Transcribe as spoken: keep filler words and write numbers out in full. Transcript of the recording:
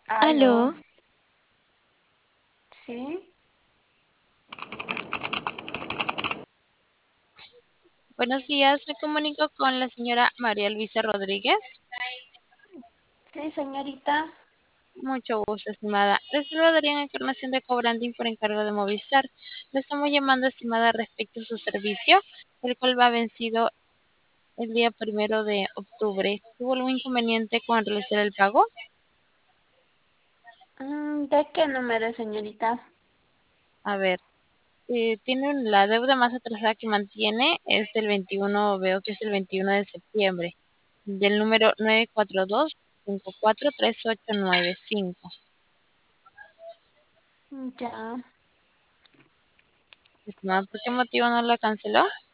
Aló, Aló, sí, buenos días. Me comunico con la señora María Luisa Rodríguez. sí, señorita. Mucho gusto, estimada. Les saludaría en Encarnación de Cobranding por encargo de Movistar. Le estamos llamando, estimada, respecto a su servicio, el cual va vencido el día primero de octubre. ¿Tuvo algún inconveniente con realizar el pago? Mm, ¿De qué número, señorita? A ver, eh, tiene un- la deuda más atrasada que mantiene es del veintiuno, veo que es el veintiuno de septiembre, del número nueve cuatro dos cinco cuatro tres ocho nueve cinco. Ya. Estimada, ¿por qué motivo no la canceló?